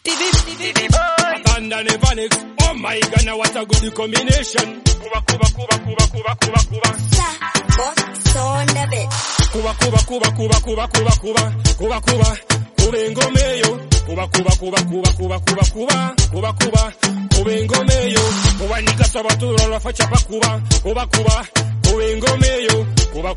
Abandon Evanix. Oh my God, now what a good combination. Kuba. On the bit. Kuba. Kubengomeyo. Kuba. Kubengomeyo. Kubanika sabatura la facha pakuba. Kuba. Kubengomeyo. Kuba.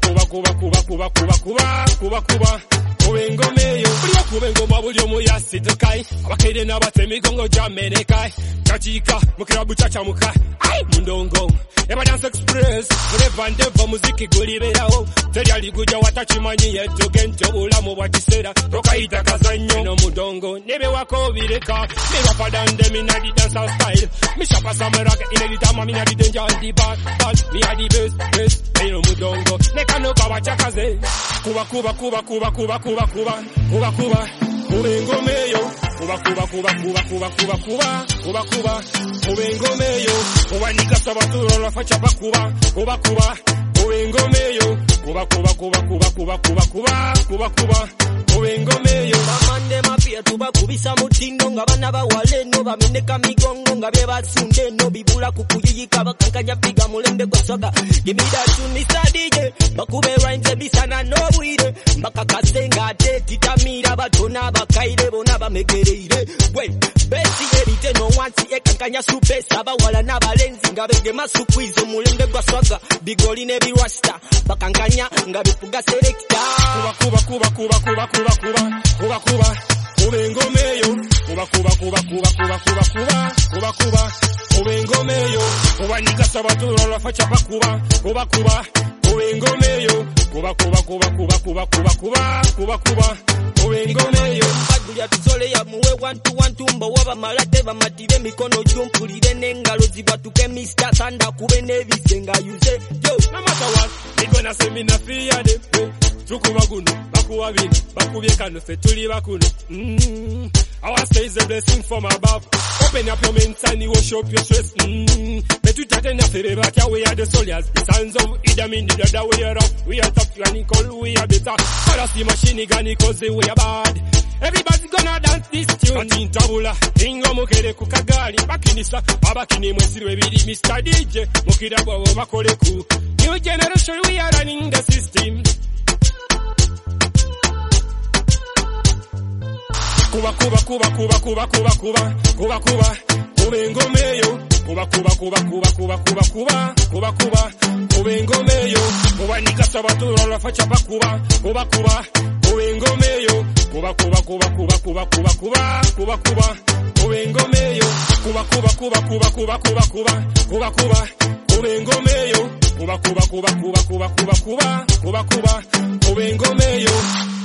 Kubengomeyo. Kubengoma bulyo muyasitukai. Abakaide n'abatemigongo jamenekai. Chachika mukirabu chachamuka. Ai mundongo. Eba Dance Express. Mureva ndeva muziki guliberawo. Teri aliguja watachimanyi yetu gento bulamu bwatisera. Tokaita kazanyo no mundongo. Nebe wako bireka. Mira padande minadi dance style. Mishapa samaraka ineditama minadi danger on the bad. Me a the best. Eno mundongo. Neka no kawachakaze. Kuba. Kubengomeyo. Kuba. Kubengomeyo. Kubanika sabatura la facha pakuba. Kuba. Kubengomeyo. Kuba. Kubengomeyo. Bamande mapia tuba kubisa mutindo nga bana bawale no bameneka migongo nga beba sunde no bibula kukuyika bakankanya piga mulende kwa soga. Give me that tune Mr. DJ. Bakube rhymes bisana no wire. Bakakasenga ate titamira batona bakaire bona bamegereire. We besi erite no wansi ekankanya supe saba wala na balenzi nga bege masukwizo mulende kwa soga. Bigoli ne birasta bakankanya nga bifuga selector. Kuba. Kubengomeyo. Kuba. Kubengomeyo. Kubanika sabatura la facha pakuba. Kuba. Kubengomeyo. Kuba. Kubengomeyo. Badulia tuzole ya muwe 1-2-1 mba waba malate bamatibe mikono jumpulire n'engalo zibatuke Mr. Sanda kube nebisenga yuze. Yo, no matter what, they gonna say me na fear them. Tukuba guno, bakuwa bino, bakubye kano fe tuli bakuno. Our stay is a blessing from above. Open up your minds and you wash up your stress. But you chat enough for back here, we are the soldiers. The sons of Idamin, the other way around. We are top, and equal, we are better. Follow the machine gun, because we are bad. Everybody gonna dance this tune. Atin tabula, ingo mukere kukagali. Bakinisa, babakini mwesiru bidi Mr. DJ. Mukira bwabo bakoleku. New generation, we are running the system. Kuba. Kubengomeyo. Kuba. Kubengomeyo. Kubanika sabatura la facha pakuba. Kuba. Kubengomeyo. Kuba. Kubengomeyo. Kuba. Kubengomeyo. Kubengomeyo.